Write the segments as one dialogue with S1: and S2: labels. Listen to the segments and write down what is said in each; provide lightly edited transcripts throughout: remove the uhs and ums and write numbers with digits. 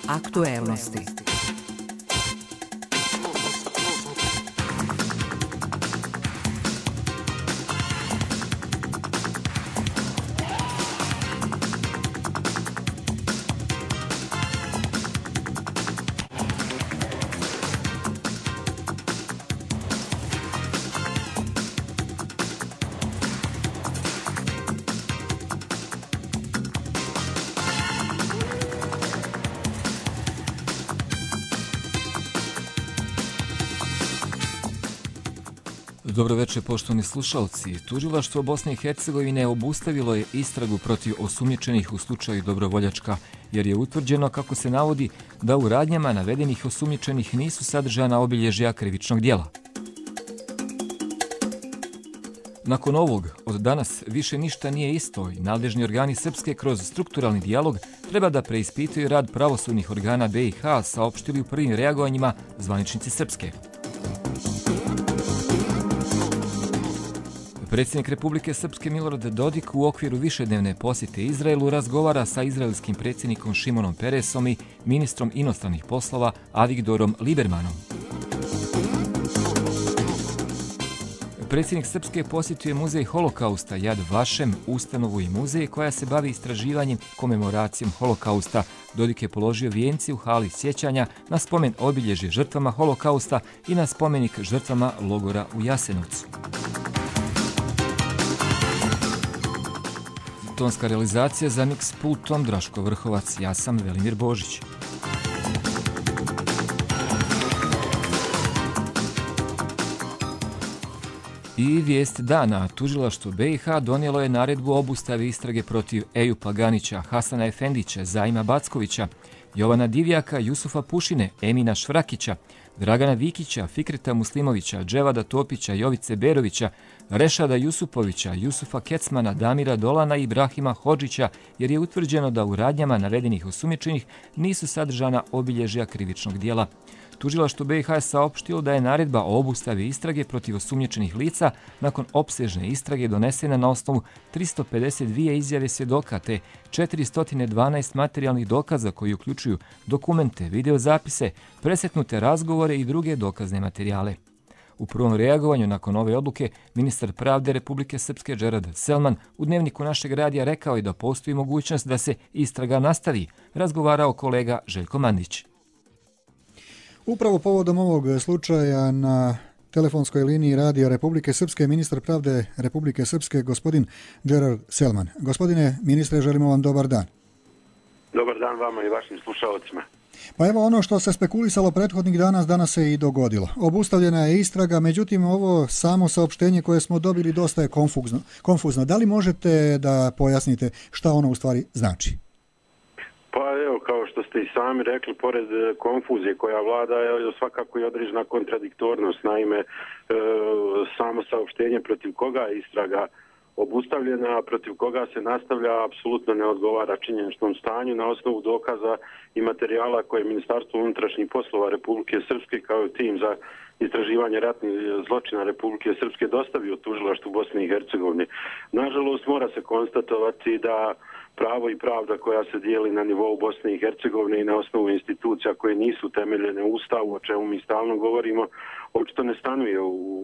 S1: Aktuelnosti.
S2: Dobro večer, poštovani slušalci. Tužilaštvo Bosne i Hercegovine obustavilo je istragu protiv osumnjičenih u slučaju Dobrovoljačka, jer je utvrđeno, kako se navodi, da u radnjama navedenih osumnjičenih nisu sadržana obilježja krivičnog djela. Nakon ovog, od danas više ništa nije isto i nadležni organi Srpske kroz strukturalni dijalog treba da preispitaju rad pravosudnih organa BiH, saopštili u prvim reagovanjima zvaničnici Srpske. Predsjednik Republike Srpske Milorad Dodik u okviru višednevne posjete Izraelu razgovara sa izraelskim predsjednikom Šimonom Peresom i ministrom inostranih poslova Avigdorom Libermanom. Predsjednik Srpske posjetio je muzej Holokausta Yad Vashem, ustanovu i muzej koja se bavi istraživanjem komemoracijom Holokausta. Dodik je položio vijenci u hali sjećanja na spomen obilježje žrtvama Holokausta i na spomenik žrtvama logora u Jasenovcu. Tonska realizacija za Mix pultom Draško Vrhovac, ja sam Velimir Božić. I vijest dana. Tužilaštvo BiH donijelo je naredbu o obustavi istrage protiv Ejupa Ganića, Hasana Efendića, Zaima Backovića, Jovana Divjaka, Jusufa Pušine, Emina Švrakića, Dragana Vikića, Fikreta Muslimovića, Dževada Topića, Jovice Berovića, Rešada Jusupovića, Jusufa Kecmana, Damira Dolana i Ibrahima Hodžića, jer je utvrđeno da u radnjama navedenih osumnjičenih nisu sadržana obilježja krivičnog djela. Tužilaštvo BiH je saopštilo da je naredba o obustavi istrage protiv osumnjičenih lica nakon opsežne istrage donesena na osnovu 352 izjave svjedoka te 412 materijalnih dokaza koji uključuju dokumente, videozapise, presretnute razgovore i druge dokazne materijale. U prvom reagovanju nakon ove odluke, ministar pravde Republike Srpske Džerad Selman u dnevniku našeg radija rekao je da postoji mogućnost da se istraga nastavi, razgovarao kolega Željko Mandić.
S3: Upravo povodom ovog slučaja na telefonskoj liniji Radija Republike Srpske ministar pravde Republike Srpske gospodin Džerad Selman. Gospodine ministre, želimo vam dobar dan.
S4: Dobar dan vama i vašim slušalcima.
S3: Pa evo, ono što se spekulisalo prethodnih dana, danas se i dogodilo. Obustavljena je istraga, međutim ovo samo saopštenje koje smo dobili dosta je konfuzno. Da li možete da pojasnite šta ono u stvari znači?
S4: Pa evo, kao što ste i sami rekli, pored konfuzije koja vlada, svakako je određena kontradiktornost. Naime, samo saopštenje protiv koga je istraga obustavljena, a protiv koga se nastavlja, apsolutno ne odgovara činjeničnom stanju na osnovu dokaza i materijala koje je Ministarstvo unutrašnjih poslova Republike Srpske kao tim za istraživanje ratnih zločina Republike Srpske dostavio tužilaštvu Bosne i Hercegovine. Nažalost, mora se konstatovati da pravo i pravda koja se dijeli na nivou Bosne i Hercegovine i na osnovu institucija koje nisu temeljene u Ustavu, o čemu mi stalno govorimo, očito ne stanuje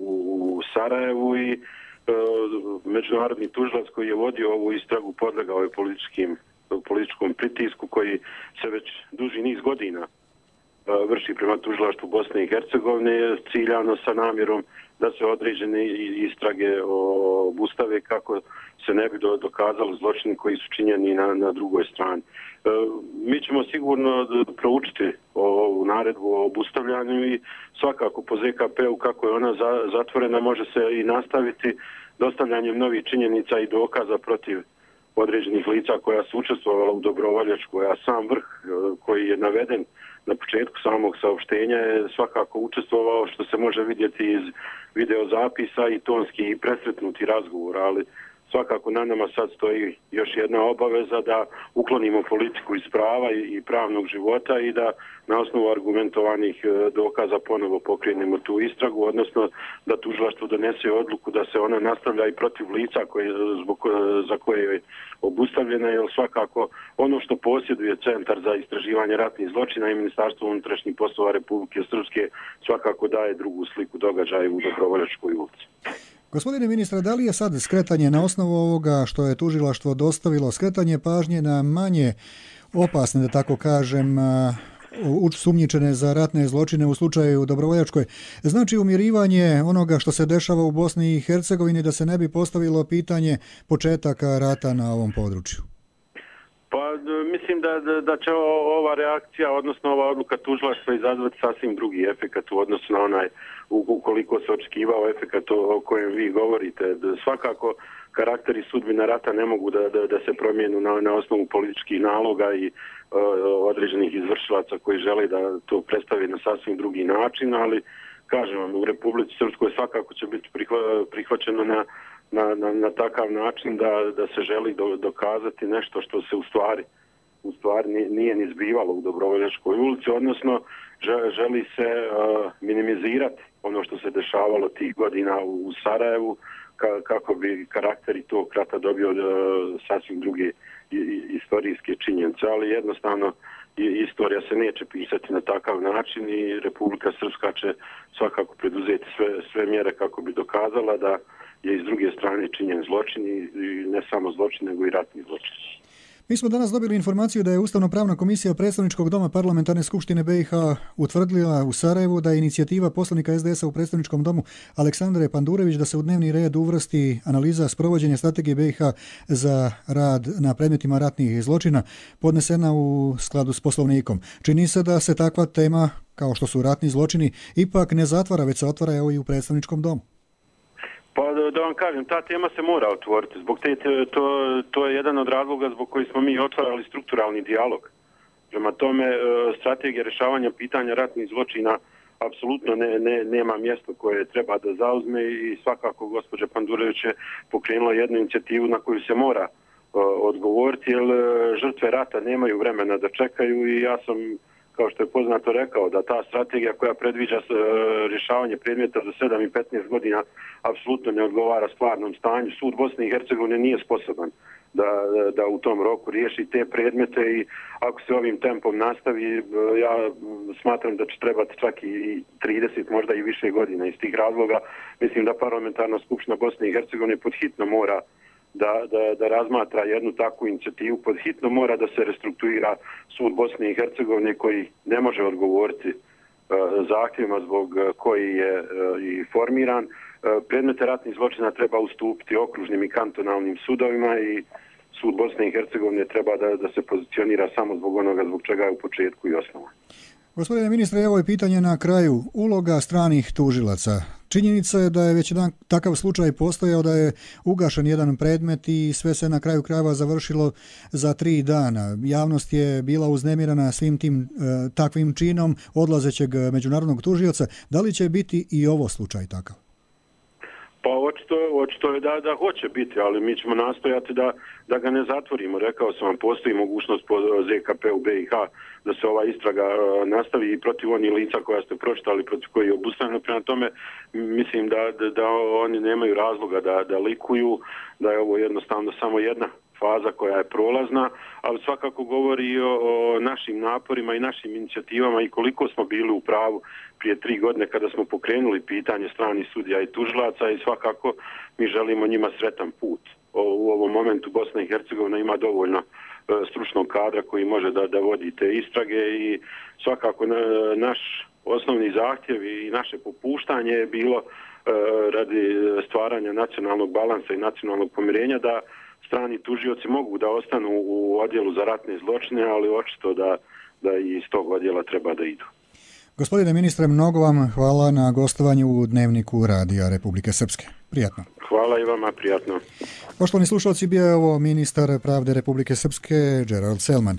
S4: u Sarajevu i međunarodni tužilac koji je vodio ovu istragu podlegao je političkom pritisku koji se već duži niz godina vrši prema tužilaštvu Bosne i Hercegovine ciljano sa namjerom da se određene istrage obustave kako se ne bi dokazali zločini koji su činjeni na drugoj strani. Mi ćemo sigurno proučiti ovu naredbu o obustavljanju i svakako po ZKP-u kako je ona zatvorena može se i nastaviti dostavljanjem novih činjenica i dokaza protiv određenih lica koja su učestvovala u Dobrovoljačku, a sam vrh koji je naveden na početku samog saopštenja je svakako učestvovao, što se može vidjeti iz videozapisa i tonski i presretnuti razgovor, ali svakako na nama sad stoji još jedna obaveza da uklonimo politiku iz prava i pravnog života i da na osnovu argumentovanih dokaza ponovo pokrenemo tu istragu, odnosno da tužilaštvo donese odluku da se ona nastavlja i protiv lica za koje je obustavljena, jer svakako ono što posjeduje Centar za istraživanje ratnih zločina i Ministarstvo unutrašnjih poslova Republike Srpske svakako daje drugu sliku događaja u Dobrovoljačkoj ulici.
S3: Gospodine ministre, da li je sad skretanje na osnovu ovoga što je tužilaštvo dostavilo, skretanje pažnje na manje opasne, da tako kažem, sumnjičene za ratne zločine u slučaju Dobrovoljačkoj, znači umirivanje onoga što se dešava u Bosni i Hercegovini, da se ne bi postavilo pitanje početaka rata na ovom području?
S4: Pa mislim da će ova reakcija, odnosno ova odluka tužilaštva izazvati sasvim drugi efekat u odnosu na onaj ukoliko se očekivao efekat o kojem vi govorite. Svakako karakter i sudbina rata ne mogu da se promijenu na osnovu političkih naloga i određenih izvršilaca koji žele da to predstavi na sasvim drugi način, ali kažem vam, u Republici Srpskoj svakako će biti prihvaćeno na takav način da se želi dokazati nešto što se u stvari nije ni zbivalo u Dobrovoljačkoj ulici, odnosno želi se minimizirati ono što se dešavalo tih godina u Sarajevu, kako bi karakter i tog rata dobio sasvim druge istorijske činjenice, ali jednostavno istorija se neće pisati na takav način i Republika Srpska će svakako preduzeti sve mjere kako bi dokazala da je iz druge strane činjen zločin i ne samo zločin, nego i ratni zločin.
S3: Mi smo danas dobili informaciju da je Ustavno-pravna komisija Predstavničkog doma Parlamentarne skupštine BiH utvrdila u Sarajevu da je inicijativa poslanika SDS-a u Predstavničkom domu Aleksandre Pandurević da se u dnevni red uvrsti analiza sprovođenja strategije BiH za rad na predmetima ratnih zločina podnesena u skladu s Poslovnikom. Čini se da se takva tema, kao što su ratni zločini, ipak ne zatvara, već se otvara evo i u Predstavničkom domu.
S4: Pa da vam kažem, ta tema se mora otvoriti. To je jedan od razloga zbog koji smo mi otvarali strukturalni dijalog. Prema tome, strategija rješavanja pitanja ratnih zločina apsolutno nema mjesto koje treba da zauzme i svakako gospođa Pandurević je pokrenula jednu inicijativu na koju se mora odgovoriti, jer žrtve rata nemaju vremena da čekaju i ja sam, kao što je poznato, rekao da ta strategija koja predviđa rješavanje predmeta za 7 i 15 godina apsolutno ne odgovara stvarnom stanju. Sud Bosne i Hercegovine nije sposoban da u tom roku riješi te predmete i ako se ovim tempom nastavi, ja smatram da će trebati čak i 30, možda i više godina. Iz tih razloga mislim da Parlamentarna skupština Bosne i Hercegovine podhitno mora da razmatra jednu takvu inicijativu, podhitno mora da se restrukturira sud Bosne i Hercegovine koji ne može odgovoriti zahtjevima zbog koji je i formiran. Predmete ratnih zločina treba ustupiti okružnim i kantonalnim sudovima i sud Bosne i Hercegovine treba da se pozicionira samo zbog onoga zbog čega je u početku i osnovan.
S3: Gospodine ministre, evo je pitanje na kraju. Uloga stranih tužilaca. Činjenica je da je već jedan takav slučaj postojao, da je ugašen jedan predmet i sve se na kraju krajeva završilo za 3 dana. Javnost je bila uznemirana svim tim takvim činom odlazećeg međunarodnog tužioca. Da li će biti i ovo slučaj takav?
S4: Pa očito je da hoće biti, ali mi ćemo nastojati da ga ne zatvorimo. Rekao sam vam, postoji mogućnost po ZKP u BiH da se ova istraga nastavi i protiv onih lica koja ste pročitali, protiv koji je obustavljeno. Prema tome, mislim da oni nemaju razloga da likuju, da je ovo jednostavno samo jedna faza koja je prolazna, ali svakako govori o našim naporima i našim inicijativama i koliko smo bili u pravu prije 3 godine kada smo pokrenuli pitanje stranih sudija i tužilaca i svakako mi želimo njima sretan put. U ovom momentu Bosna i Hercegovina ima dovoljno stručnog kadra koji može da vodi te istrage i svakako naš osnovni zahtjev i naše popuštanje je bilo radi stvaranja nacionalnog balansa i nacionalnog pomirenja da strani tužioci mogu da ostanu u odjelu za ratne zločine, ali očito da i iz tog odjela treba da idu.
S3: Gospodine ministre, mnogo vam hvala na gostovanju u Dnevniku Radija Republike Srpske. Prijatno.
S4: Hvala i vama, prijatno.
S3: Poštovani slušalci, bio je ovo ministar pravde Republike Srpske, Gerald Selman.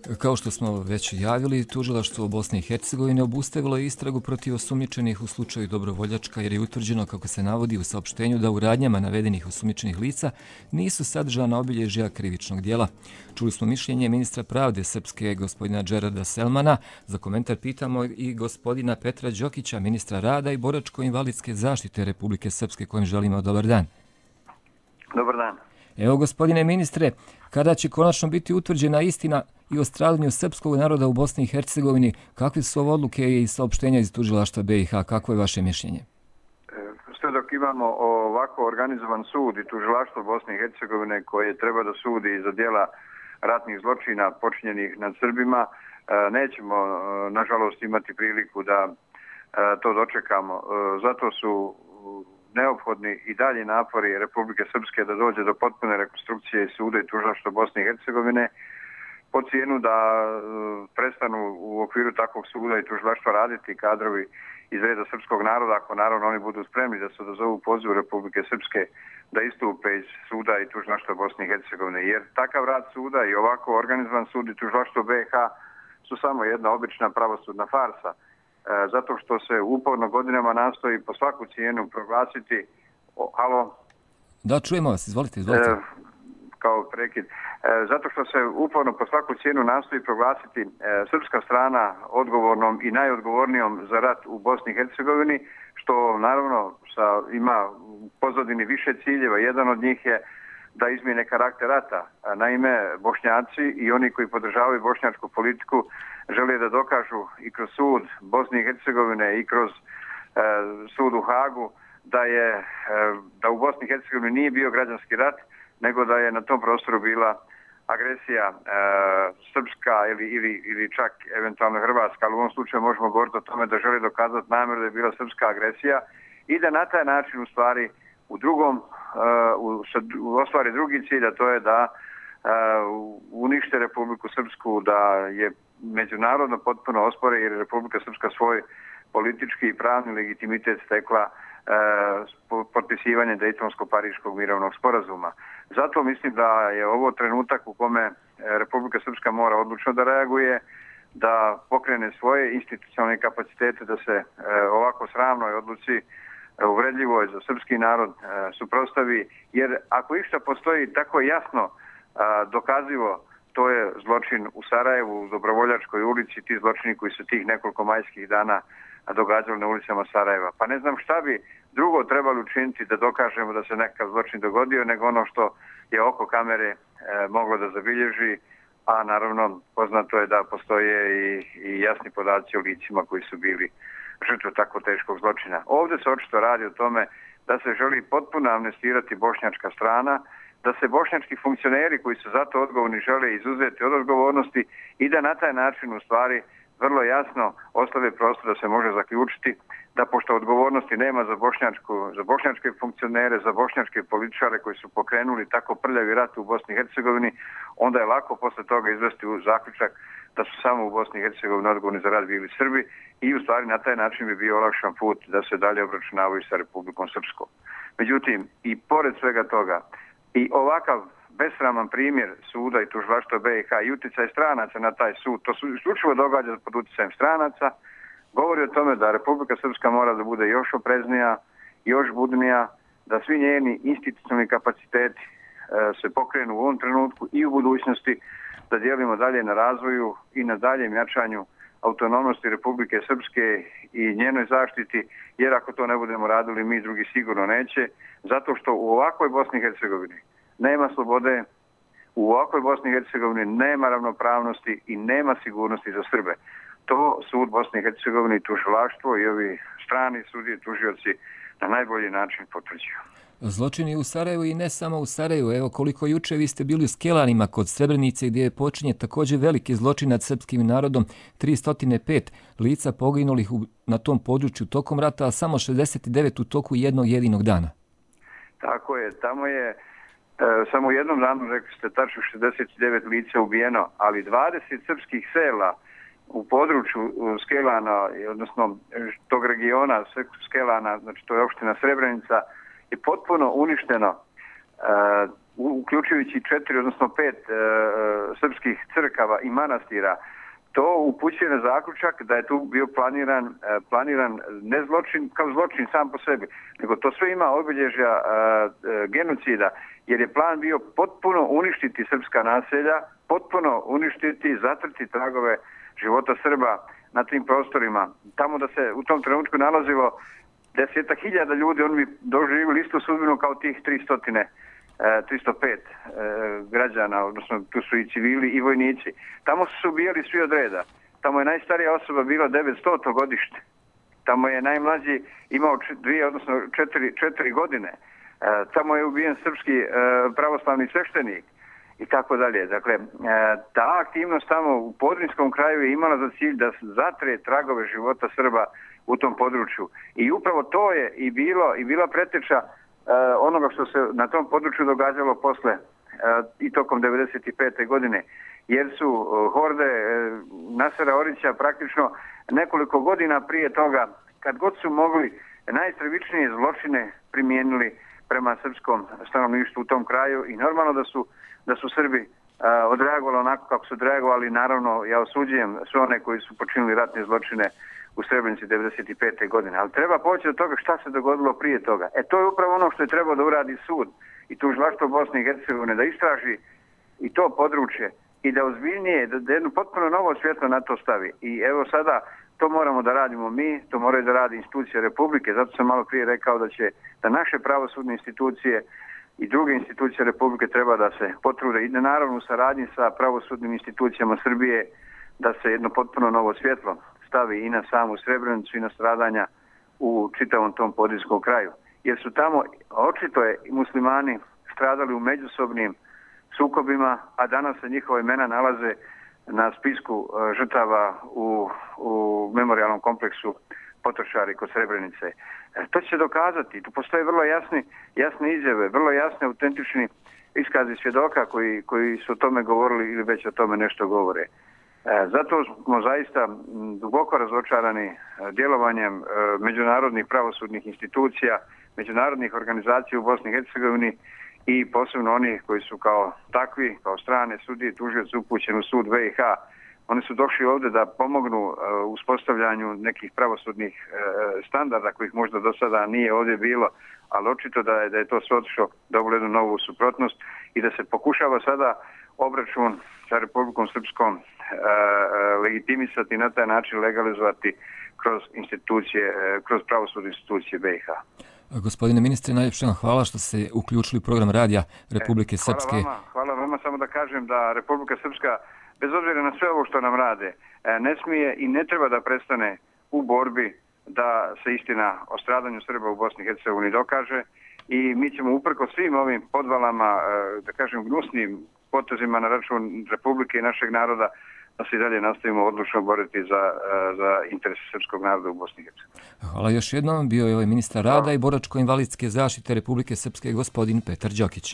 S2: Kao što smo već javili, tužilaštvo u Bosni i Hercegovini obustavilo je istragu protiv osumnjičenih u slučaju Dobrovoljačka jer je utvrđeno, kako se navodi u saopštenju, da u radnjama navedenih osumnjičenih lica nisu sadržana obilježja krivičnog djela. Čuli smo mišljenje ministra pravde Srpske, gospodina Džerada Selmana. Za komentar pitamo i gospodina Petra Đokića, ministra rada i boračko-invalidske zaštite Republike Srpske, kojem želimo dobar dan.
S1: Dobar dan.
S2: Evo, gospodine ministre, kada će konačno biti utvrđena istina i o stradanju srpskog naroda u Bosni i Hercegovini, kakve su ovo odluke i saopštenja iz tužilaštva BiH? Kakvo je vaše mišljenje?
S1: Sve dok imamo ovako organizovan sud i tužilaštvo Bosne i Hercegovine koje treba da sudi za djela ratnih zločina počinjenih nad Srbima, nećemo, nažalost, imati priliku da to dočekamo. Zato su neophodni i dalje napori Republike Srpske da dođe do potpune rekonstrukcije suda i tužilaštva Bosne i Hercegovine po cijenu da prestanu u okviru takvog suda i tužilaštva raditi kadrovi iz reda srpskog naroda, ako naravno oni budu spremni da se odazovu pozivu Republike Srpske da istupe iz suda i tužilaštva Bosne i Hercegovine. Jer takav rad suda i ovako organizovan sud i tužilaštvo BiH su samo jedna obična pravosudna farsa. Zato što se uporno godinama nastoji po svaku cijenu proglasiti... Halo?
S2: Da, čujemo vas, izvolite.
S1: Kao prekid. Zato što se uporno po svaku cijenu nastoji proglasiti srpska strana odgovornom i najodgovornijom za rat u Bosni i Hercegovini, što naravno ima u pozadini više ciljeva. Jedan od njih je da izmijene karakter rata. Naime, Bošnjaci i oni koji podržavaju bošnjačku politiku žele da dokažu i kroz sud Bosne i Hercegovine i kroz sud u Hagu da u Bosni i Hercegovini nije bio građanski rat, nego da je na tom prostoru bila agresija srpska ili čak eventualno hrvatska, ali u ovom slučaju možemo govoriti o tome da želi dokazati namjeru da je bila srpska agresija i da na taj način u stvari ostvari drugi cilj, a to je da unište Republiku Srpsku, da je međunarodno potpuno ospore jer je Republika Srpska svoj politički i pravni legitimitet stekla potpisivanje Dejtonsko-Pariškog mirovnog sporazuma. Zato mislim da je ovo trenutak u kome Republika Srpska mora odlučno da reaguje, da pokrene svoje institucionalne kapacitete, da se ovako sramnoj odluci uvredljivoj za srpski narod suprotstavi, jer ako išta postoji tako jasno dokazivo, to je zločin u Sarajevu, u Dobrovoljačkoj ulici, ti zločini koji su tih nekoliko majskih dana događali na ulicama Sarajeva. Pa ne znam šta bi drugo trebali učiniti da dokažemo da se nekakav zločin dogodio, nego ono što je oko kamere moglo da zabilježi, a naravno poznato je da postoje i jasni podaci o licima koji su bili žrtve tako teškog zločina. Ovdje se očito radi o tome da se želi potpuno amnestirati bošnjačka strana, da se bošnjački funkcioneri koji su za to odgovorni žele izuzeti od odgovornosti i da na taj način u stvari vrlo jasno ostave prostor da se može zaključiti da pošto odgovornosti nema za bošnjačke funkcionere, za bošnjačke političare koji su pokrenuli tako prljavi rat u Bosni i Hercegovini, onda je lako posle toga izvesti u zaključak da su samo u Bosni i Hercegovini odgovorni za rat bili Srbi i u stvari na taj način bi bio olakšan put da se dalje obračunavaju sa Republikom Srpskom. Međutim, i pored svega toga, i ovakav besraman primjer suda i tužilaštva BiH i utjecaj stranaca na taj sud, to su isključivo događa pod utjecajem stranaca, govori o tome da Republika Srpska mora da bude još opreznija, još budnija, da svi njeni institucionalni kapaciteti se pokrenu u ovom trenutku i u budućnosti, da dijelimo dalje na razvoju i na daljem jačanju autonomnosti Republike Srpske i njenoj zaštiti, jer ako to ne budemo radili, mi drugi sigurno neće, zato što u ovakvoj Bosni i Hercegovini nema slobode, u ovakvoj Bosni i Hercegovini nema ravnopravnosti i nema sigurnosti za Srbe. To sud Bosne i Hercegovine i tužilaštvo i ovi strani sudije i tužioci na najbolji način potvrđuju.
S2: Zločini u Sarajevu i ne samo u Sarajevu. Evo koliko juče vi ste bili u Skelanima kod Srebrenice gdje je počinje također veliki zločin nad srpskim narodom, 305 lica poginulih na tom području tokom rata, a samo 69 u toku jednog jedinog dana.
S1: Tako je, tamo je samo u jednom danu, rekli ste, tačno 69 lica ubijeno, ali 20 srpskih sela u području Skelana, odnosno tog regiona Skelana, znači to je opština Srebrenica, je potpuno uništeno uključujući 4, odnosno 5 srpskih crkava i manastira, to upućuje na zaključak da je tu bio planiran ne zločin kao zločin sam po sebi, nego to sve ima obilježja genocida, jer je plan bio potpuno uništiti srpska naselja, potpuno uništiti, zatrti tragove života Srba na tim prostorima. Tamo da se u tom trenutku nalazilo 10.000 ljudi, oni bi doživjeli istu sudbinu kao tih 305 građana, odnosno tu su i civili i vojnici. Tamo su se ubijali svi od reda. Tamo je najstarija osoba bila 900. godište. Tamo je najmlađi imao 4 godine. Tamo je ubijen srpski pravoslavni sveštenik i tako dalje. Dakle, ta aktivnost tamo u Podrinjskom kraju je imala za cilj da zatre tragove života Srba u tom području. I upravo to je i bila preteča onoga što se na tom području događalo posle i tokom 95. godine, jer su horde Nasera Orića praktično nekoliko godina prije toga, kad god su mogli, najstravičnije zločine primijenili prema srpskom stanovništvu u tom kraju i normalno da su Srbi odreagovali onako kako su odreagovali. Naravno, ja osuđujem sve one koji su počinili ratne zločine u Srebrenici 95. godine. Ali treba poći od toga šta se dogodilo prije toga. To je upravo ono što je trebao da uradi sud i tužilaštvo Bosne i Hercegovine, da istraži i to područje i da ozbiljnije, da jedno potpuno novo svjetlo na to stavi. I evo sada to moramo da radimo mi, to moraju da radi institucije Republike, zato sam malo prije rekao da naše pravosudne institucije i druge institucije Republike treba da se potrude i da naravno u saradnji sa pravosudnim institucijama Srbije da se jedno potpuno novo svjetlo stavi i na samu Srebrenicu i na stradanja u čitavom tom podrinjskom kraju. Jer su tamo, očito je, muslimani stradali u međusobnim sukobima, a danas se njihova imena nalaze na spisku žrtava u memorijalnom kompleksu Potočari kod Srebrenice. To će se dokazati. Tu postoje vrlo jasne izjave, vrlo jasne, autentični iskazi svjedoka koji su o tome govorili ili već o tome nešto govore. Zato smo zaista duboko razočarani djelovanjem međunarodnih pravosudnih institucija, međunarodnih organizacija u Bosni i Hercegovini i posebno oni koji su kao takvi, kao strane sudije, tužioci upućeni u sud BiH. Oni su došli ovdje da pomognu uspostavljanju nekih pravosudnih standarda kojih možda do sada nije ovdje bilo, ali očito da je to sve otišlo dobilo jednu novu suprotnost i da se pokušava sada obračun sa Republikom Srpskom legitimisati i na taj način legalizovati kroz institucije, kroz pravosudne institucije BiH.
S2: Gospodine ministre, najljepše vam hvala što ste uključili u program radija Republike Srpske.
S1: Hvala vama, samo da kažem da Republika Srpska, bez obzira na sve ovo što nam rade, ne smije i ne treba da prestane u borbi da se istina o stradanju Srba u Bosni i Hercegovini dokaže i mi ćemo uprko svim ovim podvalama, da kažem gnusnim potezima na račun Republike i našeg naroda, da se i dalje nastavimo odlučno boriti za interese srpskog naroda u Bosni i Hercegovini.
S2: Hvala još jednom. Bio je ovaj ministar rada i boračko-invalidske zaštite Republike Srpske, gospodin Petar Đokić.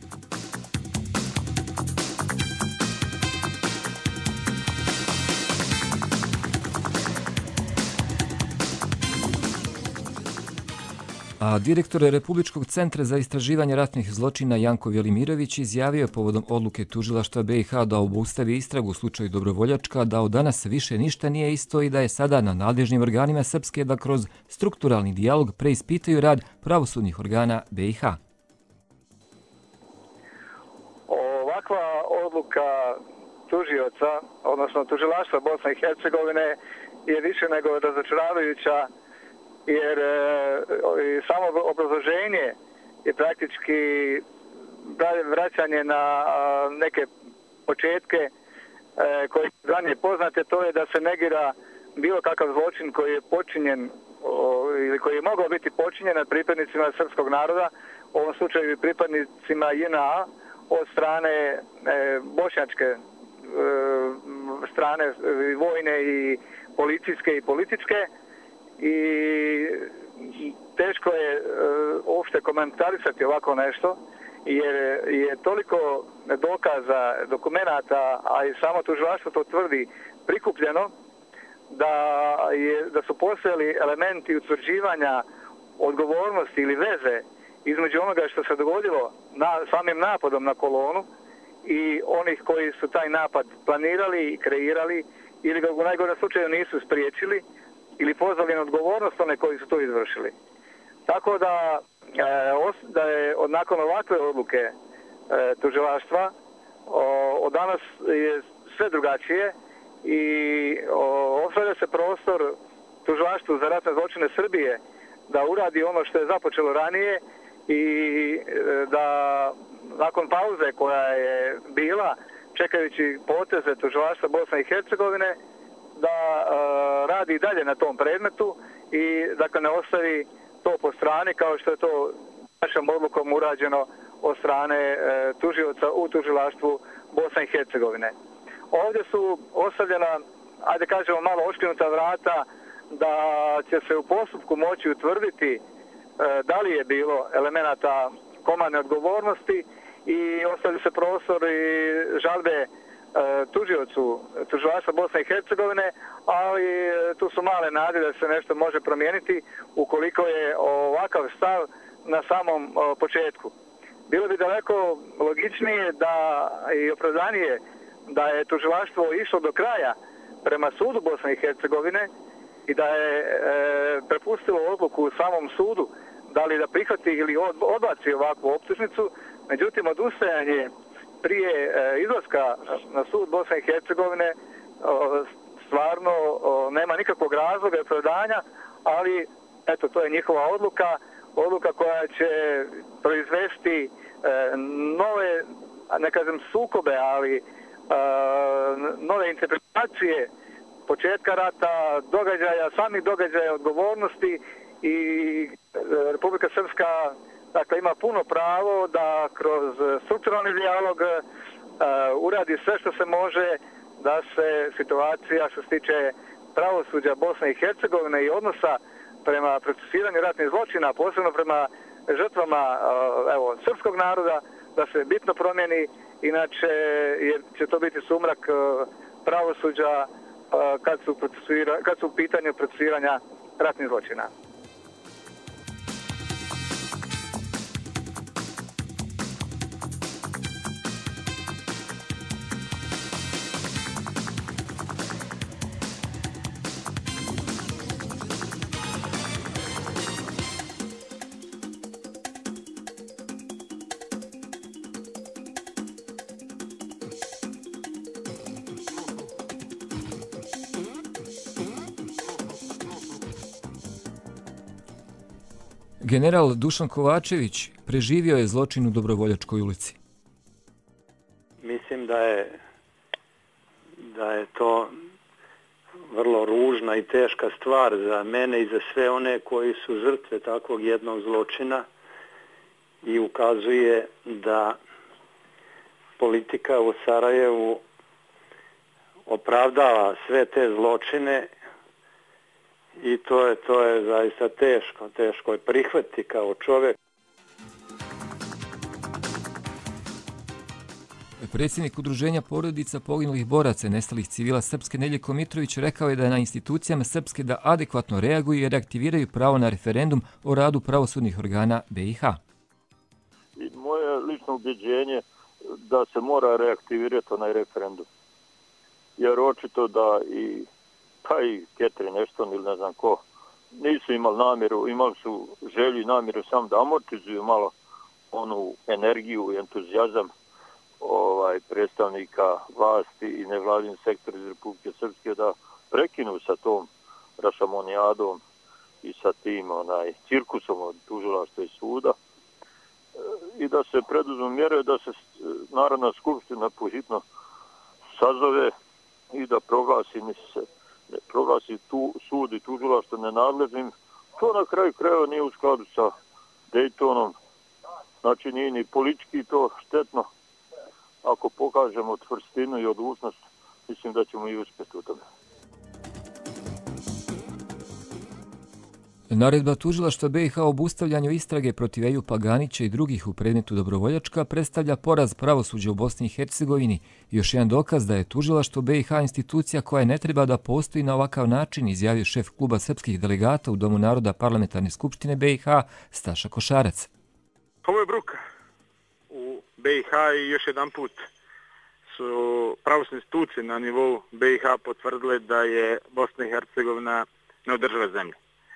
S2: A direktor Republičkog centra za istraživanje ratnih zločina Janko Velimirović izjavio je povodom odluke tužilaštva BiH da obustavi istragu u slučaju Dobrovoljačka da od danas više ništa nije isto i da je sada na nadležnim organima Srpske da kroz strukturalni dijalog preispitaju rad pravosudnih organa BiH.
S5: Ovakva odluka tužioca, odnosno tužilaštva Bosne i Hercegovine je više nego razočaravajuća, jer samo obrazloženje je praktički vraćanje na neke početke koje su ranije poznate, to je da se negira bilo kakav zločin koji je počinjen ili koji je mogao biti počinjen nad pripadnicima srpskog naroda, u ovom slučaju i pripadnicima JNA od strane bošnjačke strane vojne i policijske i političke. I teško je uopšte komentarisati ovako nešto, jer je toliko dokaza, dokumenata, a i samo tužilaštvo to tvrdi, prikupljeno, da su postojali elementi utvrđivanja odgovornosti ili veze između onoga što se dogodilo samim napadom na kolonu i onih koji su taj napad planirali i kreirali ili ga u najgorem slučaju nisu spriječili ili pozvali na odgovornost one koji su to izvršili. Tako da je nakon ovakve odluke tužilaštva od danas je sve drugačije i otvorio se prostor tužilaštvu za ratne zločine Srbije da uradi ono što je započelo ranije i da nakon pauze koja je bila čekajući poteze tužilaštva Bosne i Hercegovine da radi i dalje na tom predmetu i dakle ne ostavi to po strani kao što je to našom odlukom urađeno od strane tužioca u tužilaštvu Bosne i Hercegovine. Ovdje su ostavljena, ajde kažemo, malo oškrinuta vrata da će se u postupku moći utvrditi da li je bilo elemenata komandne odgovornosti i ostavlja se prostor i žalbe tužiocu tužilaštva Bosne i Hercegovine, ali tu su male nade da se nešto može promijeniti ukoliko je ovakav stav na samom početku. Bilo bi daleko logičnije i opravdanije da je tužilaštvo išlo do kraja prema sudu Bosne i Hercegovine i da je prepustilo odluku u samom sudu da li da prihvati ili odbaci ovakvu optužnicu. Međutim, odustajanje prije izlaska na sud Bosne i Hercegovine stvarno nema nikakvog razloga i opravdanja, ali eto, to je njihova odluka koja će proizvesti nove, ne kažem sukobe, ali nove interpretacije početka rata, samih događaja, odgovornosti i Republika Srpska dakle, ima puno pravo da kroz strukturalni dijalog uradi sve što se može da se situacija što se tiče pravosuđa Bosne i Hercegovine i odnosa prema procesuiranju ratnih zločina, posebno prema žrtvama srpskog naroda, da se bitno promijeni, inače će to biti sumrak pravosuđa kad su u pitanju procesuiranja ratnih zločina.
S2: General Dušan Kovačević preživio je zločin u Dobrovoljačkoj ulici.
S6: Mislim da je to vrlo ružna i teška stvar za mene i za sve one koji su žrtve takvog jednog zločina i ukazuje da politika u Sarajevu opravdava sve te zločine i to je zaista teško je prihvatiti kao čovjek.
S2: Predsjednik Udruženja porodica poginulih boraca i nestalih civila Srpske Neljko Mitrović rekao je da je na institucijama Srpske da adekvatno reaguju i reaktiviraju pravo na referendum o radu pravosudnih organa BiH.
S7: Moje lično ubjeđenje da se mora reaktivirati onaj referendum. Jer očito da i Ketrin Ashton ili ne znam ko, nisu imali namjeru, imali su želju i namjeru samo da amortizuju malo onu energiju i entuzijazam predstavnika vlasti i nevladin sektor iz Republike Srpske da prekinu sa tom rašamonijadom i sa tim cirkusom od tužilaštva i suda i da se preduzmu mjere da se Narodna skupština pohitno sazove i da proglasi tu sud i tužilaštvo nenadležnim. To na kraju krajeva nije u skladu sa Daytonom, znači nije ni politički to štetno. Ako pokažemo čvrstinu i odlučnost, mislim da ćemo i uspjeti u tome.
S2: Naredba tužilaštva BiH o obustavljanju istrage protiv Ejupa Ganića i drugih u predmetu Dobrovoljačka predstavlja poraz pravosuđa u Bosni i Hercegovini i još jedan dokaz da je tužilaštvo BiH institucija koja ne treba da postoji na ovakav način, izjavio šef kluba srpskih delegata u Domu naroda Parlamentarne skupštine BiH Staša Košarac.
S8: Ovo je bruka. BiH i još jedan put su pravosudne institucije na nivou BiH potvrdile da je Bosna i Hercegovina neodrživa zemlja.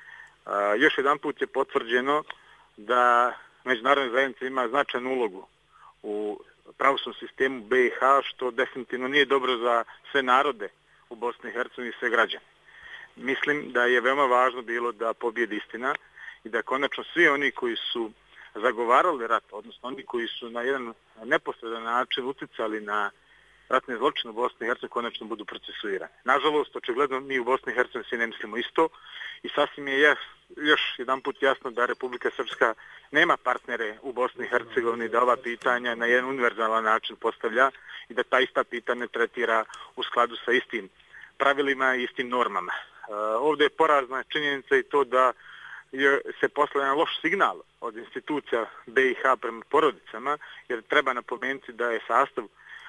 S8: Još jedan put je potvrđeno da međunarodna zajednica ima značajnu ulogu u pravosudnom sistemu BiH, što definitivno nije dobro za sve narode u Bosni i Hercegovini i sve građane. Mislim da je veoma važno bilo da pobjedi istina i da konačno svi oni koji su zagovarali rat, odnosno oni koji su na jedan neposredan način uticali na ratne zločine u Bosni i Hercegovini, konačno budu procesuirani. Nažalost, očigledno mi u Bosni i Hercegovini svi ne mislimo isto i sasvim je još jedan put jasno da Republika Srpska nema partnere u Bosni i Hercegovini, da ova pitanja na jedan univerzalan način postavlja i da ta ista pitanja tretira u skladu sa istim pravilima i istim normama. Ovdje je porazna činjenica i to da se poslao jedan loš signal od institucija BiH prema porodicama, jer treba napomenuti da je sastav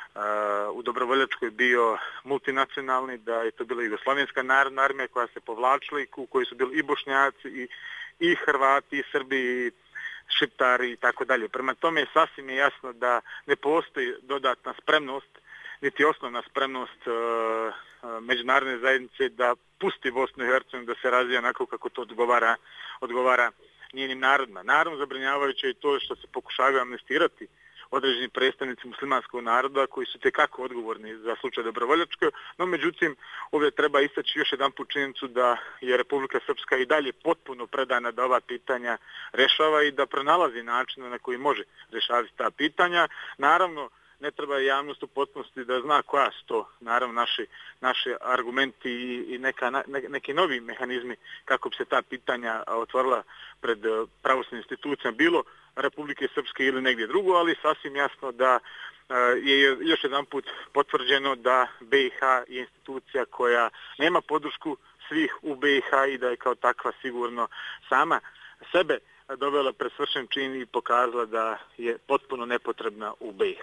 S8: u Dobrovoljačkoj bio multinacionalni, da je to bila Jugoslavenska narodna armija koja se povlačila i u kojoj su bili i Bošnjaci i Hrvati i Srbi i Šiptari i tako dalje. Prema tome sasvim je jasno da ne postoji dodatna spremnost niti osnovna spremnost međunarodne zajednice da pusti Bosnu i Hercegovinu da se razvija onako kako to odgovara njenim narodima. Naravno, zabrinjavajuće je to što se pokušavaju amnestirati određeni predstavnici muslimanskog naroda koji su tekako odgovorni za slučaj Dobrovoljačke, no međutim ovdje treba istaći još jedan put činjenicu da je Republika Srpska i dalje potpuno predana da ova pitanja rešava i da pronalazi načine na koji može rešavati ta pitanja. Naravno, ne treba javnost u potpunosti da zna koja su to, naravno, naši argumenti i neki novi mehanizmi kako bi se ta pitanja otvorila pred pravosudnim institucijama, bilo Republike Srpske ili negdje drugo, ali sasvim jasno da je još jedan put potvrđeno da BiH je institucija koja nema podršku svih u BiH i da je kao takva sigurno sama sebe dovela pred svršen čin i pokazala da je potpuno nepotrebna u BiH.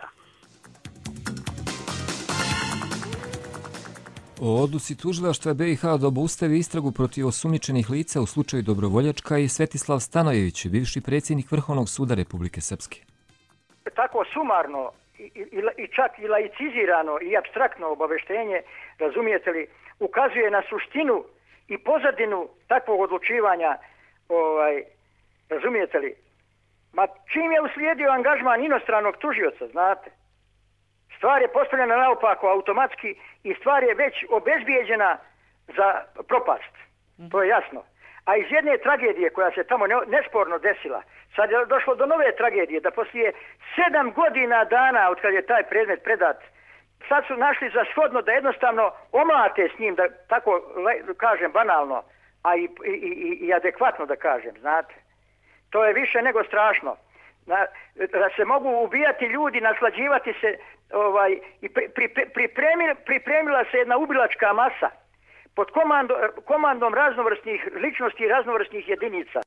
S2: O odluci tužilaštva BiH da obustavi istragu protiv osumnjičenih lica u slučaju Dobrovoljačka i Svetislav Stanojević, bivši predsjednik Vrhovnog suda Republike Srpske.
S9: Tako sumarno i čak i laicizirano i apstraktno obaveštenje, razumijete li, ukazuje na suštinu i pozadinu takvog odlučivanja, razumijete li. Ma čim je uslijedio angažman inostranog tužioca, znate, stvar je postavljena naopako automatski i stvar je već obezbijeđena za propast. To je jasno. A iz jedne tragedije koja se tamo nesporno desila, sad je došlo do nove tragedije, da poslije 7 godina dana od kad je taj predmet predat, sad su našli za shodno da jednostavno omlate s njim, da tako kažem banalno, a i adekvatno da kažem, znate. To je više nego strašno. Da se mogu ubijati ljudi, naslađivati se, i pripremila se jedna ubilačka masa pod komandom raznovrsnih ličnosti i raznovrsnih jedinica.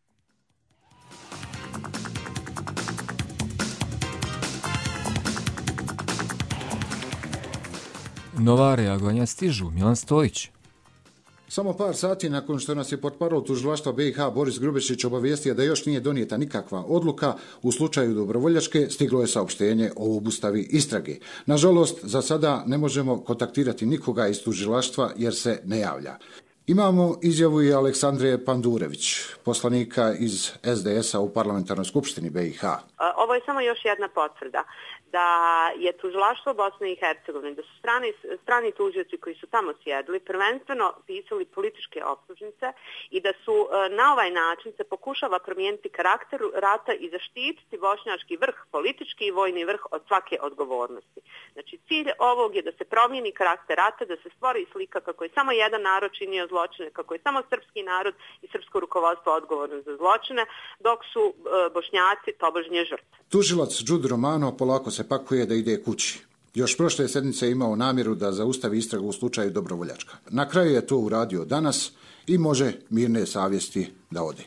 S2: Nova reagovanja stižu. Milan Stojić.
S10: Samo par sati nakon što nas je portparol tužilaštva BiH Boris Grubešić obavijestio da još nije donijeta nikakva odluka u slučaju Dobrovoljačke, stiglo je saopštenje o obustavi istrage. Nažalost, za sada ne možemo kontaktirati nikoga iz tužilaštva jer se ne javlja. Imamo izjavu i Aleksandre Pandurević, poslanika iz SDS-a u Parlamentarnoj skupštini BiH.
S11: Ovo je samo još jedna potvrda da je tužilaštvo Bosne i Hercegovine, da su strani tužioci koji su tamo sjedili prvenstveno pisali političke optužnice i da su na ovaj način se pokušava promijeniti karakter rata i zaštititi bošnjački vrh, politički i vojni vrh od svake odgovornosti. Znači cilj ovog je da se promijeni karakter rata, da se stvori slika kako je samo jedan narod činio zločine, kako je samo srpski narod i srpsko rukovodstvo odgovorno za zločine, dok su Bošnjaci tobožnje žrtve.
S10: Tužilac Đudi Romano polako se pakuje da ide kući. Još prošle sedmice imao namjeru da zaustavi istragu u slučaju Dobrovoljačka. Na kraju je to uradio danas i može mirne savjesti da ode.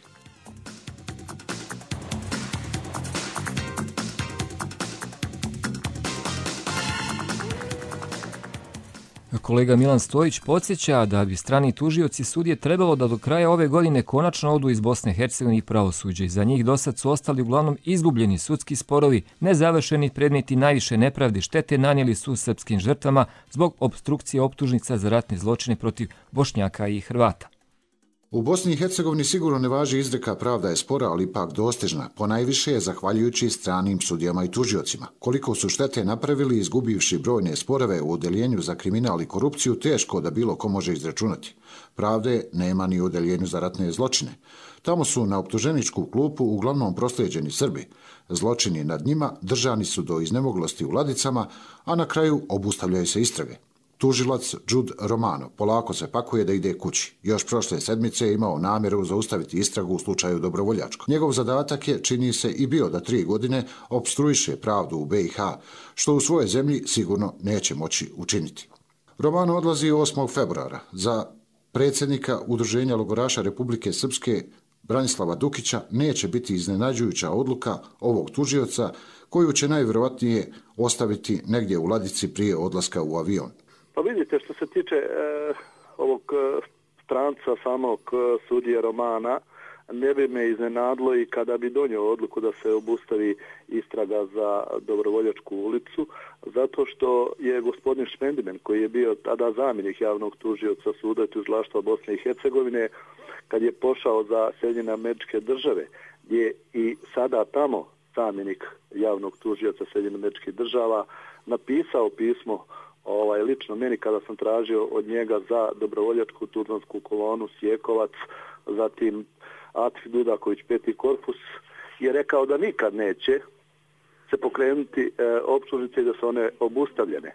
S2: Kolega Milan Stojić podsjeća da bi strani tužioci sudije trebalo da do kraja ove godine konačno odu iz Bosne i Hercegovine i pravosuđa. I za njih dosad su ostali uglavnom izgubljeni sudski sporovi, nezavršeni predmeti, najviše nepravdi štete nanijeli su srpskim žrtvama zbog opstrukcije optužnica za ratne zločine protiv Bošnjaka i Hrvata.
S10: U Bosni i Hercegovini sigurno ne važi izreka pravda je spora, ali ipak dostižna, ponajviše je zahvaljujući stranim sudijama i tužiocima. Koliko su štete napravili izgubivši brojne sporove u odeljenju za kriminal i korupciju, teško da bilo ko može izračunati. Pravde nema ni u odeljenju za ratne zločine. Tamo su na optuženičku klupu uglavnom proslijeđeni Srbi. Zločini nad njima držani su do iznemoglosti u ladicama, a na kraju obustavljaju se istrage. Tužilac Đud Romano polako se pakuje da ide kući. Još prošle sedmice je imao namjeru zaustaviti istragu u slučaju Dobrovoljačko. Njegov zadatak je, čini se, i bio da 3 godine opstruiše pravdu u BiH, što u svojoj zemlji sigurno neće moći učiniti. Romano odlazi 8. februara. Za predsjednika Udruženja logoraša Republike Srpske Branislava Dukića neće biti iznenađujuća odluka ovog tužioca, koju će najvjerojatnije ostaviti negdje u ladici prije odlaska u avion.
S12: Pa vidite, što se tiče ovog stranca samog sudije Romana, ne bi me iznenadilo i kada bi donio odluku da se obustavi istraga za Dobrovoljačku ulicu, zato što je gospodin Špendimen, koji je bio tada zamjenik javnog tužioca suda i tužilaštva Bosne i Hercegovine, kad je pošao za Sjedinjene Američke Države, gdje i sada tamo zamjenik javnog tužioca Sjedinjenih Američkih Država napisao pismo lično meni kada sam tražio od njega za Dobrovoljačku tužansku kolonu Sjekovac, zatim Atfi Dudaković, 5. korpus, je rekao da nikad neće se pokrenuti optužnice i da su one obustavljene.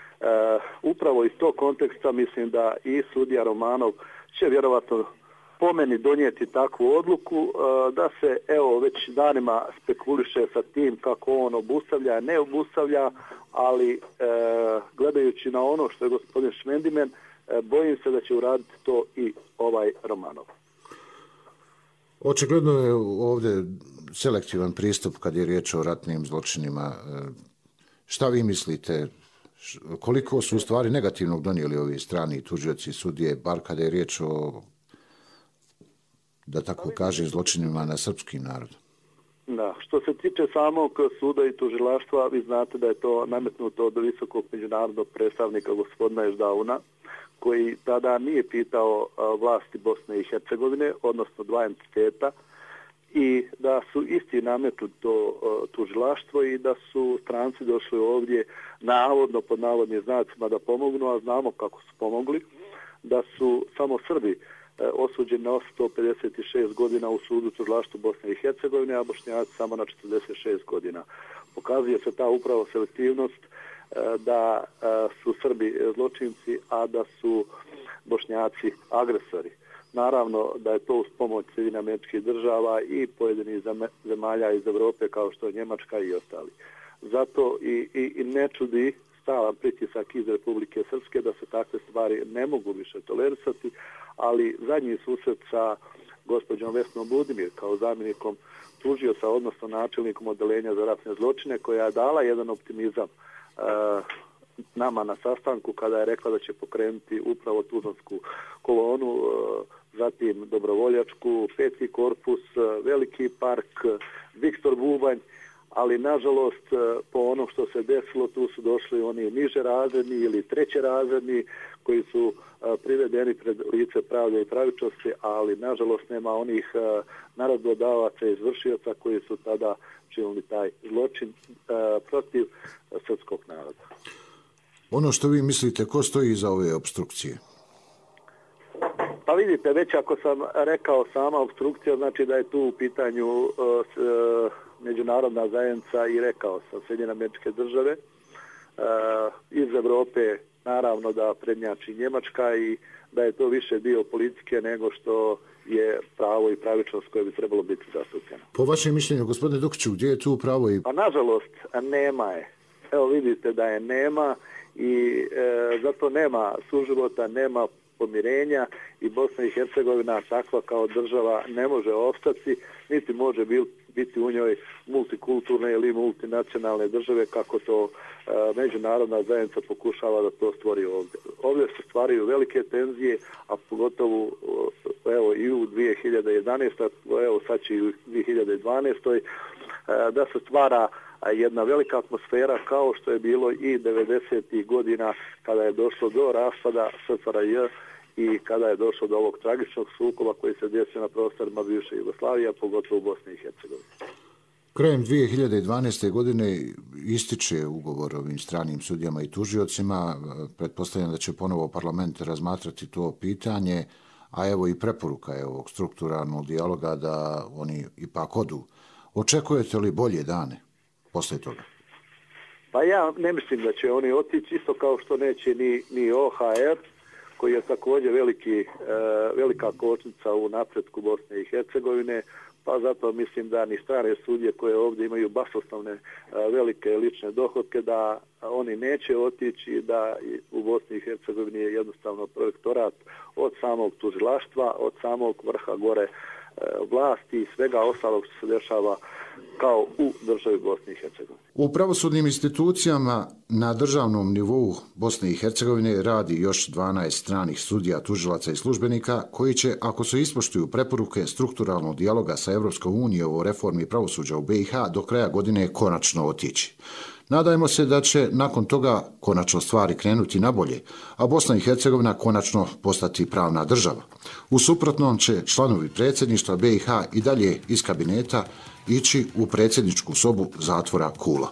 S12: Upravo iz tog konteksta mislim da i sudija Romanov će vjerovatno po meni donijeti takvu odluku da se već danima spekuliše sa tim kako on obustavlja, ne obustavlja, ali gledajući na ono što je gospodin Šmendimen, bojim se da će uraditi to i ovaj Romanov.
S10: Očigledno je ovdje selektivan pristup kad je riječ o ratnim zločinima. Šta vi mislite? Koliko su u stvari negativnog donijeli ovi strani tužioci i sudije, bar kada je riječ o, da tako kaže, zločinima na srpski narod?
S12: Da, što se tiče samog suda i tužilaštva, vi znate da je to nametnuto od visokog međunarodnog predstavnika gospodina Ešdauna, koji tada nije pitao vlasti Bosne i Hercegovine, odnosno dva entiteta, i da su isti nametli to tužilaštvo i da su stranci došli ovdje navodno pod navodnim znacima da pomognu, a znamo kako su pomogli, da su samo Srbi osuđeni na 156 godina u sudu tužilaštva Bosne i Hercegovine, a Bošnjaci samo na 46 godina. Pokazuje se ta upravo selektivnost da su Srbi zločinci, a da su Bošnjaci agresori. Naravno da je to uz pomoć Sjedinjenih Američkih Država i pojedinih zemalja iz Europe kao što je Njemačka i ostali. Zato i ne čudi stalan pritisak iz Republike Srpske da se takve stvari ne mogu više tolerisati, ali zadnji susret sa gospođom Vesnom Budimir kao zamjenikom tužioca, odnosno načelnikom odeljenja za ratne zločine, koja je dala jedan optimizam nama na sastanku kada je rekla da će pokrenuti upravo tužansku kolonu, zatim Dobrovoljačku, 5. korpus, Veliki park, Viktor Bubanj, ali nažalost po ono što se desilo tu su došli oni niže razredni ili treće razredni koji su privedeni pred lice pravde i pravičnosti, ali nažalost nema onih naredbodavaca i izvršioca koji su tada činili taj zločin protiv srpskog naroda.
S10: Ono što vi mislite, ko stoji iza ove opstrukcije?
S12: Pa vidite, već ako sam rekao sama opstrukcija, znači da je tu u pitanju međunarodna zajednica i rekao sam Sjedinjene Američke Države. Iz Europe naravno da prednjači Njemačka i da je to više dio politike nego što je pravo i pravičnost koje bi trebalo biti zastupljeno.
S10: Po vašem mišljenju, gospodine Dukiću, gdje je tu pravo i...
S12: Pa nažalost, nema je. Evo vidite da je nema i zato nema suživota, nema pomirenja i Bosna i Hercegovina takva kao država ne može opstati, niti može biti u njoj multikulturne ili multinacionalne države kako to međunarodna zajednica pokušava da to stvori ovdje. Ovdje se stvaraju velike tenzije, a pogotovo evo i u 2011. evo sad će i u 2012. Da se stvara jedna velika atmosfera kao što je bilo i 90. godina kada je došlo do raspada SFRJ i kada je došlo do ovog tragičnog sukoba koji se desio na prostorima bivše Jugoslavije, pogotovo u Bosni i Hercegovini.
S10: Krajem 2012. godine ističe ugovor ovim stranim sudijama i tužiocima. Pretpostavljam da će ponovo parlament razmatrati to pitanje, a evo i preporuka je ovog strukturalnog dijaloga da oni ipak odu. Očekujete li bolje dane poslije toga?
S12: Pa ja ne mislim da će oni otići, isto kao što neće ni OHR, koji je također velika kočnica u napretku Bosne i Hercegovine, pa zato mislim da ni strane sudije koje ovdje imaju basoslovne velike lične dohotke, da oni neće otići, da u Bosni i Hercegovini je jednostavno prorektorat od samog tužilaštva, od samog vrha gore vlasti i svega ostalog što se dešava kao u državi Bosne i Hercegovine.
S10: U pravosudnim institucijama na državnom nivou Bosne i Hercegovine radi još 12 stranih sudija, tužilaca i službenika koji će, ako se ispoštuju preporuke strukturalnog dijaloga sa Evropskom unijom o reformi pravosuđa u BiH, do kraja godine konačno otići. Nadajmo se da će nakon toga konačno stvari krenuti na bolje, a Bosna i Hercegovina konačno postati pravna država. U suprotnom će članovi predsjedništva BiH i dalje iz kabineta ići u predsjedničku sobu zatvora Kula.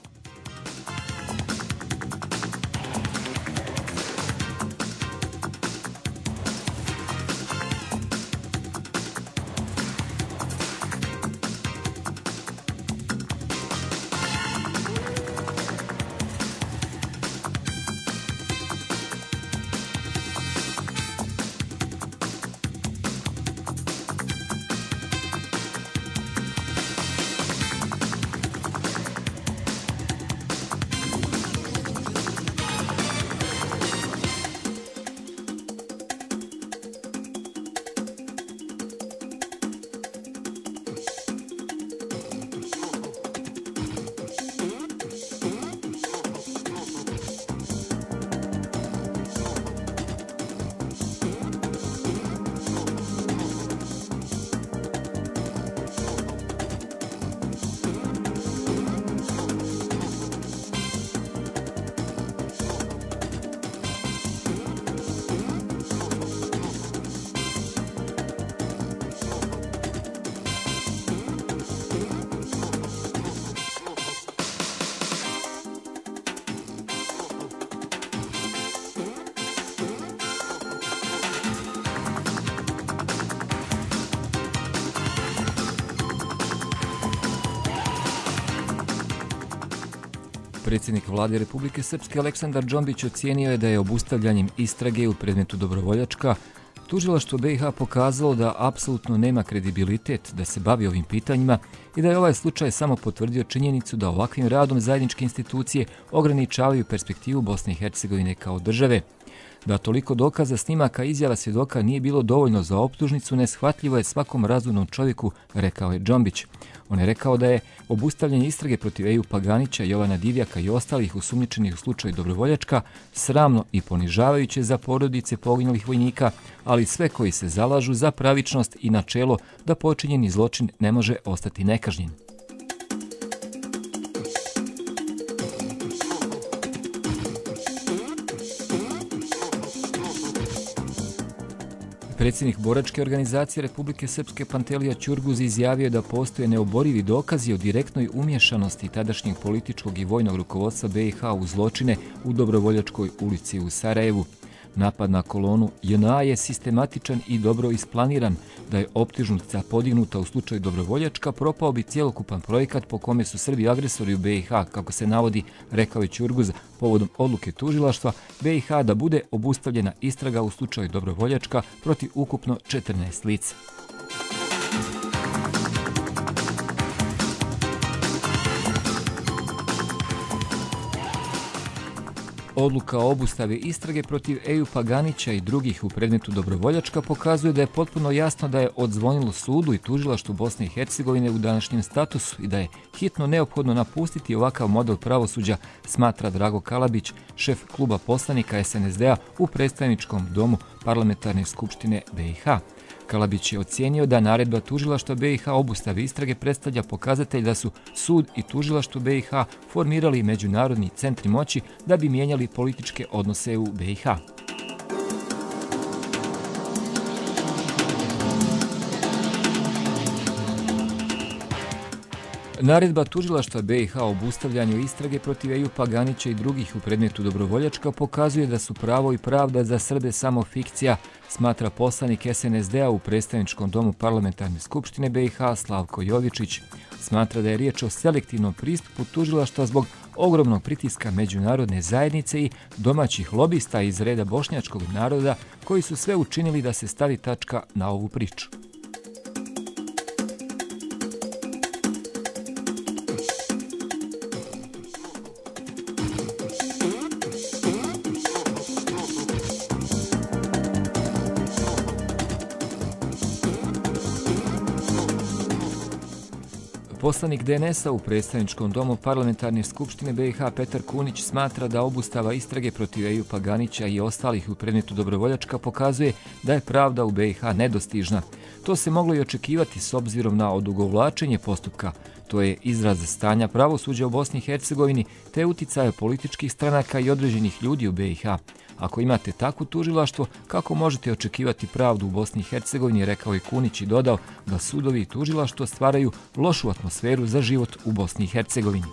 S2: Predsjednik vlade Republike Srpske Aleksandar Džombić ocijenio je da je obustavljanjem istrage u predmetu Dobrovoljačka tužilaštvo BiH pokazalo da apsolutno nema kredibilitet da se bavi ovim pitanjima i da je ovaj slučaj samo potvrdio činjenicu da ovakvim radom zajedničke institucije ograničavaju perspektivu Bosne i Hercegovine kao države. Da toliko dokaza, snimaka, izjava svjedoka nije bilo dovoljno za optužnicu, neshvatljivo je svakom razumnom čovjeku, rekao je Džombić. On je rekao da je obustavljanje istrage protiv Eju Paganića, Jovana Divjaka i ostalih osumnjičenih u slučaju Dobrovoljačka sramno i ponižavajuće za porodice poginulih vojnika, ali sve koji se zalažu za pravičnost i načelo da počinjeni zločin ne može ostati nekažnjen. Predsjednik boračke organizacije Republike Srpske Pantelija Ćurguz izjavio da postoje neoborivi dokazi o direktnoj umješanosti tadašnjeg političkog i vojnog rukovodstva BiH u zločine u Dobrovoljačkoj ulici u Sarajevu. Napad na kolonu JNA je sistematičan i dobro isplaniran. Da je optužnica podignuta u slučaju Dobrovoljačka, propao bi cjelokupan projekat po kome su Srbi agresori u BiH, kako se navodi, rekao je Ćurguz, povodom odluke tužilaštva BiH da bude obustavljena istraga u slučaju Dobrovoljačka protiv ukupno 14 lica. Odluka o obustavi istrage protiv Ejupa Ganića i drugih u predmetu Dobrovoljačka pokazuje da je potpuno jasno da je odzvonilo sudu i tužilaštvu Bosne i Hercegovine u današnjem statusu i da je hitno neophodno napustiti ovakav model pravosuđa, smatra Drago Kalabić, šef kluba poslanika SNSD-a u predstavničkom domu Parlamentarne skupštine BiH. Kalabić je ocijenio da naredba tužilaštva BiH obustavi istrage predstavlja pokazatelj da su sud i tužilaštvo BiH formirali međunarodni centri moći da bi mijenjali političke odnose u BiH. Naredba tužilaštva BiH o obustavljanju istrage protiv Ejupa Ganića i drugih u predmetu Dobrovoljačka pokazuje da su pravo i pravda za Srbe samo fikcija, smatra poslanik SNSD-a u predstavničkom domu Parlamentarne skupštine BiH Slavko Jovičić. Smatra da je riječ o selektivnom pristupu tužilaštva zbog ogromnog pritiska međunarodne zajednice i domaćih lobista iz reda bošnjačkog naroda koji su sve učinili da se stavi tačka na ovu priču. Poslanik DNS-a u predstavničkom domu Parlamentarne skupštine BiH Petar Kunić smatra da obustava istrage protiv Ejupa Ganića i ostalih u predmetu Dobrovoljačka pokazuje da je pravda u BiH nedostižna. To se moglo i očekivati s obzirom na odugovlačenje postupka. To je izraz stanja pravosuđa u Bosni i Hercegovini te uticaja političkih stranaka i određenih ljudi u BiH. Ako imate takvo tužilaštvo, kako možete očekivati pravdu u Bosni i Hercegovini, rekao je Kunić i dodao da sudovi i tužilaštvo stvaraju lošu atmosferu za život u Bosni i Hercegovini.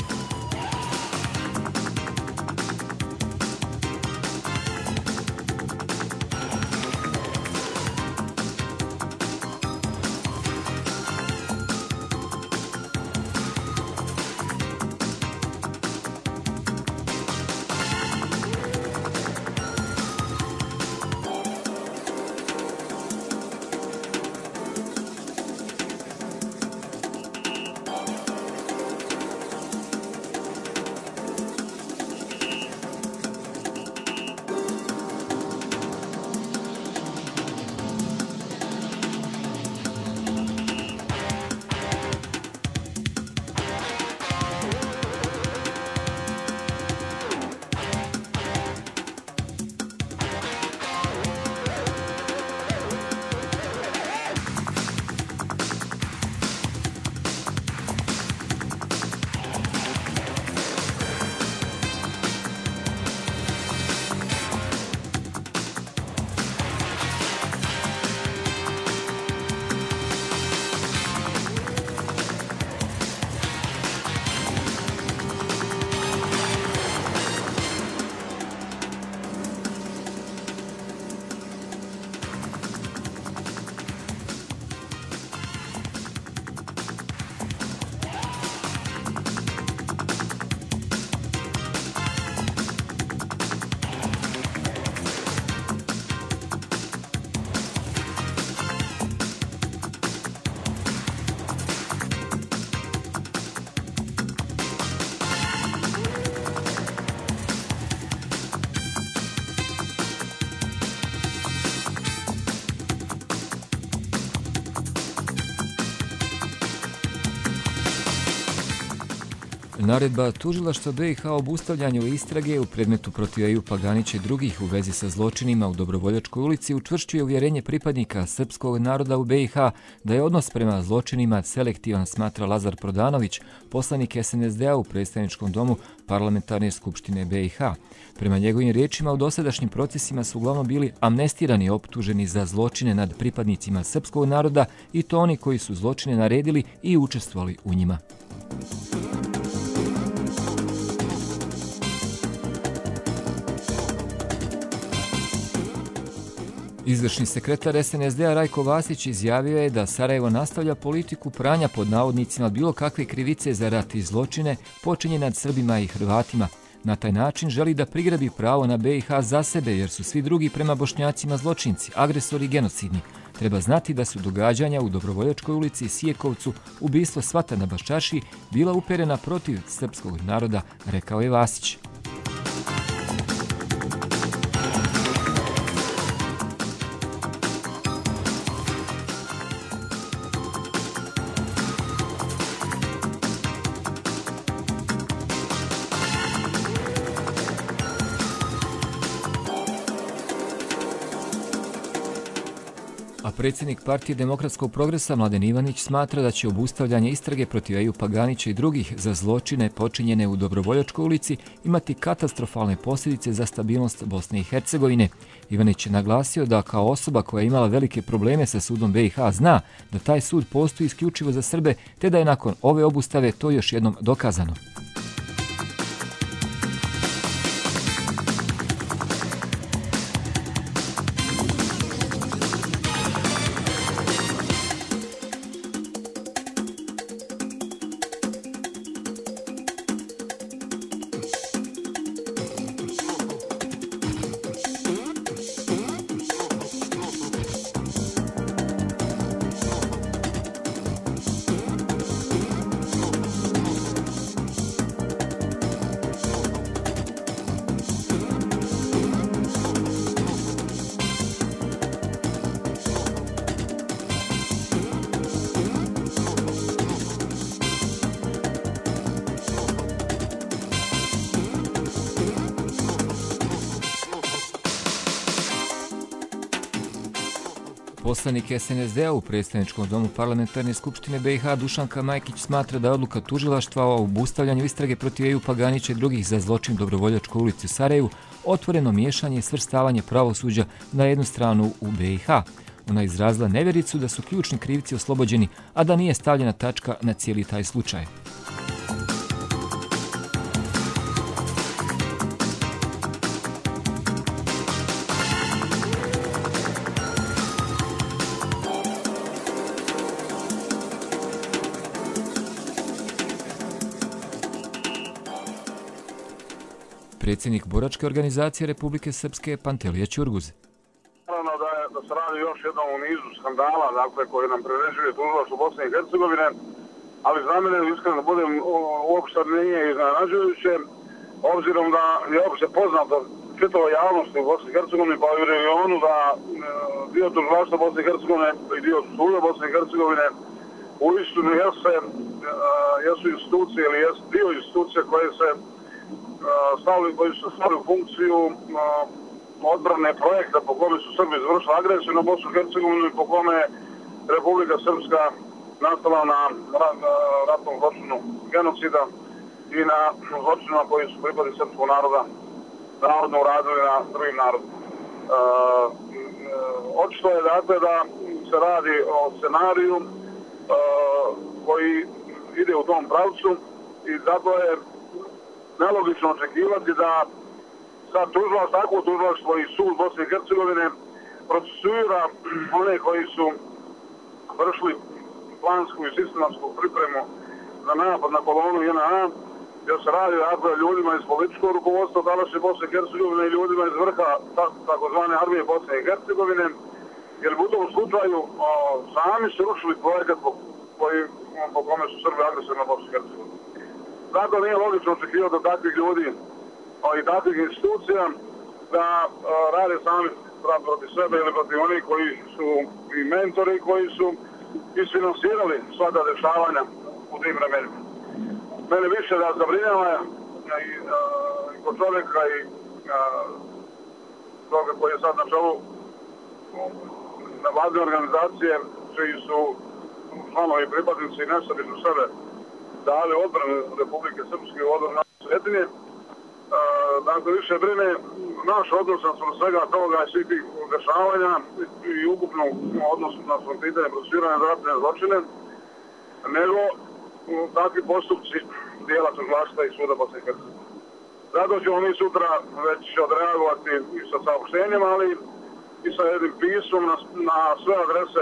S2: Naredba tužilaštva BiH o obustavljanju istrage u predmetu protiv Ejupa Ganića i drugih u vezi sa zločinima u Dobrovoljačkoj ulici učvršćuje uvjerenje pripadnika srpskog naroda u BiH da je odnos prema zločinima selektivan, smatra Lazar Prodanović, poslanik SNSD-a u predstavničkom domu Parlamentarne skupštine BiH. Prema njegovim riječima, u dosadašnjim procesima su uglavnom bili amnestirani optuženi za zločine nad pripadnicima srpskog naroda i to oni koji su zločine naredili i učestvovali u njima. Izvršni sekretar SNSD-a Rajko Vasić izjavio je da Sarajevo nastavlja politiku pranja pod navodnicima bilo kakve krivice za rat i zločine počinjene nad Srbima i Hrvatima. Na taj način želi da prigrabi pravo na BiH za sebe jer su svi drugi prema Bošnjacima zločinci, agresori i genocidni. Treba znati da su događanja u Dobrovoljačkoj ulici i Sijekovcu, ubistvo Svata na Baščaši, bila uperena protiv srpskog naroda, rekao je Vasić. A predsjednik partije Demokratskog progresa Mladen Ivanić smatra da će obustavljanje istrage protiv Ejupa Ganića i drugih za zločine počinjene u Dobrovoljačkoj ulici imati katastrofalne posljedice za stabilnost Bosne i Hercegovine. Ivanić je naglasio da kao osoba koja je imala velike probleme sa sudom BiH zna da taj sud postoji isključivo za Srbe, te da je nakon ove obustave to još jednom dokazano. Poslanik SNSD-a u predstavničkom domu Parlamentarne skupštine BiH Dušanka Majkić smatra da je odluka tužilaštva o obustavljanju istrage protiv Ejupa Ganića i drugih za zločin Dobrovoljačkoj ulici u Sarajevu otvoreno miješanje i svrstavanje pravosuđa na jednu stranu u BiH. Ona je izrazila nevjericu da su ključni krivci oslobođeni, a da nije stavljena tačka na cijeli taj slučaj. Predsjednik boračke organizacije Republike Srpske Pantelija Ćurguz.
S13: Naravno da se radi još jednom u nizu skandala, dakle, koje nam priređuje tužilaštvo Bosne i Hercegovine, ali za mene, iskreno da budem, uopšte nije iznenađujuće, obzirom da je uopšte poznato čitavoj javnosti u Bosni i Hercegovini, pa i u regionu, da dio tužilaštva Bosne i Hercegovine i dio suda Bosne i Hercegovine uistinu jesu institucije ili jesu dio institucije koje su stavili u funkciju odbrane projekta po kome su Srbi izvršili agresiju na Bosnu i Hercegovinu i po kome je Republika Srpska nastala na ratnom zločinu genocida i na zločinima koji su pripadali srpskog naroda narodno uradili na drugim narodima. Očito je dakle da se radi o scenariju koji ide u tom pravcu i zato je nelogično očekivati da sad takvo tužilaštvo i sud Bosne i Hercegovine procesuira one koji su vršili plansku i sistematsku pripremu za napad na kolonu JNA, jer se radi o ljudima iz političkog rukovodstva današnje Bosne i Hercegovine i ljudima iz vrha takozvane armije Bosne i Hercegovine, jer u tom slučaju sami su rušili projekat po kome su Srbi agresivni na Bosnu i Hercegovinu. Zato nije logično očekivati od takvih ljudi i takvih institucija da rade sami protiv sebe ili protiv onih koji su i mentori, koji su isfinansirali sva ta dešavanja u tim vremenima. Mene više da zabrinjava i kod čovjeka i toga koji je sad na čelu nevladine organizacije, čiji su članovi i pripadnici i nesebično sebe dali odbranu Republike Srpske u odbranu naše svetinje. Dakle, više brine naš odnos na svega toga i svih tih dešavanja i ukupno odnos na pitanje procesuiranja za ratne zločine, nego takvi postupci dijela tužilaštva i suda Bosne i Hercegovine. Zato ćemo mi sutra već odreagovati i sa saopštenjem, ali i sa jednim pismom na sve adrese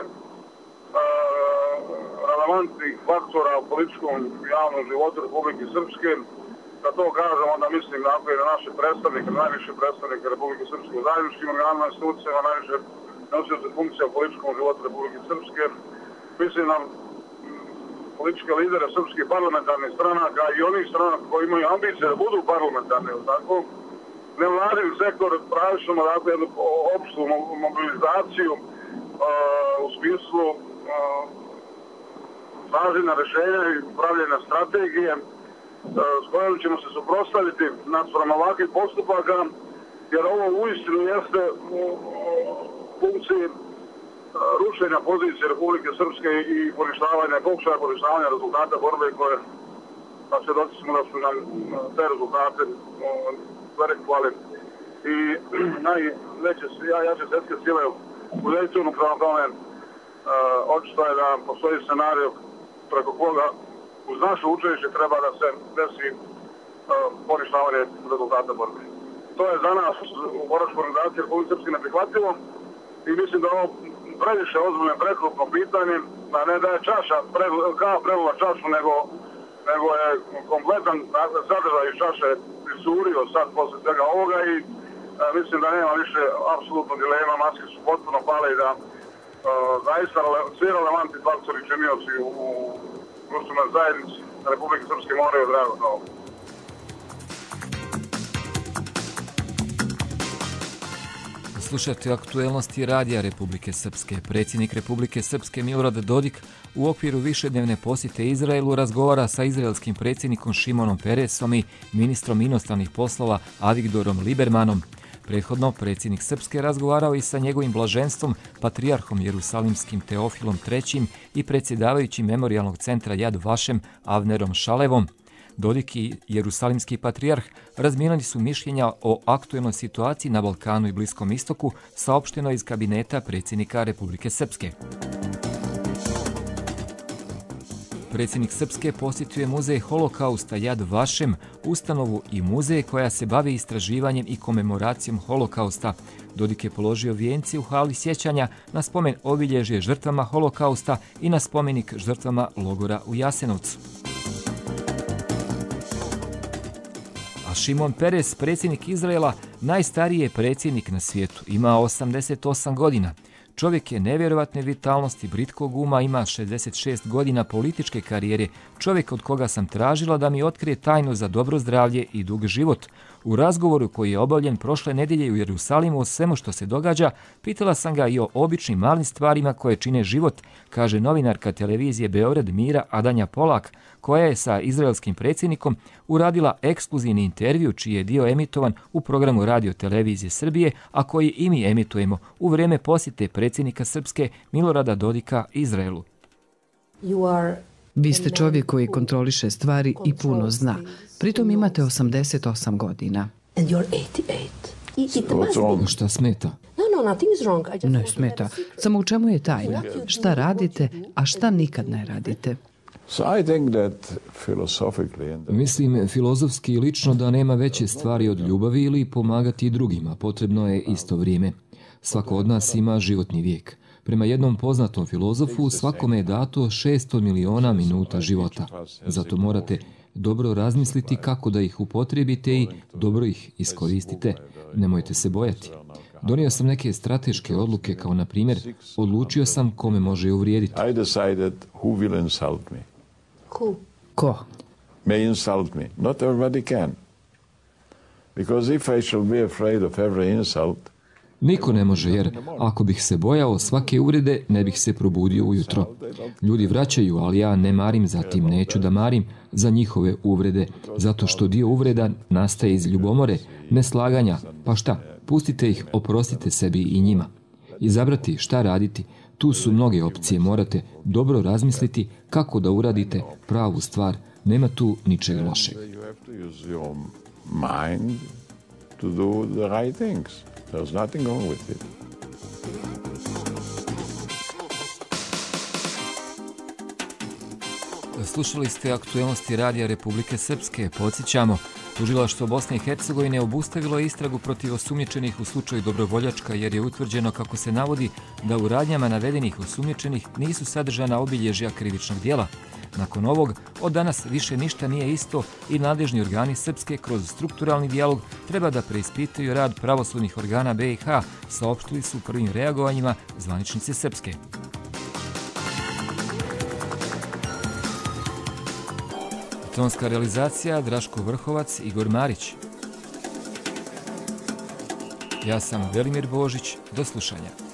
S13: relevantnih faktora u političkom i javnom životu Republike Srpske. Da to kažem, onda mislim i na naše predstavnike, najviše predstavnike Republike Srpske u zajedničkim organima, institucijama, najviše nosioce funkcija u političkom životu Republike Srpske. Mislim na političke lidere srpskih parlamentarnih stranaka i onih stranaka koji imaju ambicije da budu parlamentarni, tako? Nevladin sektor pravično jednu opštu mobilizaciju u smislu traženja rješenja i upravljanja strategije s kojom ćemo se suprotstaviti naspram ovakvih postupaka, jer ovo uistinu jeste u funkciji rušenja pozicije Republike Srpske i pokušaja poništavanja rezultata borbe koje, pa svjedoci smo da su nam te rezultate verifikovali i najveće jače svjetske sile u Dejtonu. Prema tome, očito je da postoji scenario preko koga uz naše učešće treba da se desi poništavanje rezultata borbe. To je za nas u boračkoj organizaciji Republike Srpske neprihvatljivo i mislim da ovo previše ozbiljno prekrupno pitanje, a ne da je čaša prelila čašu, nego je kompletan sadržaj iz čaše isurio sad posle svega ovoga i mislim da nema više apsolutno dilema, maske su potpuno pale i da zaista svi relevantni faktori činioci u društvenoj zajednici Republike Srpske moraju drago na ovo.
S2: Slušate aktuelnosti radija Republike Srpske. Predsjednik Republike Srpske Milorad Dodik u okviru višednevne posjete Izraelu razgovara sa izraelskim predsjednikom Šimonom Peresom i ministrom inostranih poslova Avigdorom Libermanom. Prethodno predsjednik Srpske razgovarao i sa njegovim blaženstvom, patrijarhom Jerusalimskim Teofilom III i predsjedavajućim Memorijalnog centra Jad Vašem Avnerom Šalevom. Dodik i jerusalimski patrijarh razmijenili su mišljenja o aktuelnoj situaciji na Balkanu i Bliskom istoku, saopšteno iz kabineta predsjednika Republike Srpske. Predsjednik Srpske posjetio je muzej Holokausta Jad Vašem, ustanovu i muzej koja se bavi istraživanjem i komemoracijom Holokausta. Dodik je položio vijence u hali sjećanja na spomen obilježje žrtvama Holokausta i na spomenik žrtvama logora u Jasenovcu. Šimon Peres, predsjednik Izraela, najstariji je predsjednik na svijetu, ima 88 godina. Čovjek je nevjerovatne vitalnosti, britkog uma, ima 66 godina političke karijere, čovjek od koga sam tražila da mi otkrije tajnu za dobro zdravlje i dug život. U razgovoru koji je obavljen prošle nedjelje u Jerusalimu o svemu što se događa, pitala sam ga i o običnim malim stvarima koje čine život, kaže novinarka televizije Beograd Mira Adanja Polak, koja je sa izraelskim predsjednikom uradila ekskluzivni intervju čiji je dio emitovan u programu Radio Televizije Srbije, a koji i mi emitujemo u vrijeme posjete predsjednika Srpske Milorada Dodika Izraelu.
S14: Vi ste čovjek koji kontroliše stvari i puno zna. Pritom imate 88 godina.
S2: Šta smeta?
S14: Ne smeta. Samo u čemu je tajna? Šta radite, a šta nikad ne radite?
S2: Mislim filozofski i lično da nema veće stvari od ljubavi ili pomagati drugima. Potrebno je isto vrijeme. Svako od nas ima životni vijek. Prema jednom poznatom filozofu, svakome je dato 600 miliona minuta života. Zato morate dobro razmisliti kako da ih upotrijebite i dobro ih iskoristite. Nemojte se bojati. Donio sam neke strateške odluke, kao na primjer, odlučio sam kome može uvrijediti.
S14: Ko?
S15: May insult me. Not everybody can. Because if I shall be afraid of every insult,
S2: niko ne može, jer ako bih se bojao svake uvrede, ne bih se probudio ujutro. Ljudi vraćaju, ali ja ne marim za tim, neću da marim za njihove uvrede, zato što dio uvreda nastaje iz ljubomore, neslaganja, pa šta, pustite ih, oprostite sebi i njima. Izabrati šta raditi, tu su mnoge opcije, morate dobro razmisliti kako da uradite pravu stvar, nema tu ničeg lošeg.
S15: There's nothing wrong with it.
S2: Slušali ste aktuelnosti radija Republike Srpske. Podsjećamo, tužilaštvo Bosne i Hercegovine obustavilo je istragu protiv osumnjičenih u slučaju Dobrovoljačka jer je utvrđeno, kako se navodi, da u radnjama navedenih osumnjičenih nisu sadržana obilježja krivičnog djela. Nakon ovog, od danas više ništa nije isto i nadležni organi Srpske kroz strukturalni dijalog treba da preispitaju rad pravosudnih organa BiH, saopštili su prvim reagovanjima zvaničnici Srpske. Tonska realizacija Draško Vrhovac, Igor Marić. Ja sam Velimir Božić, do slušanja.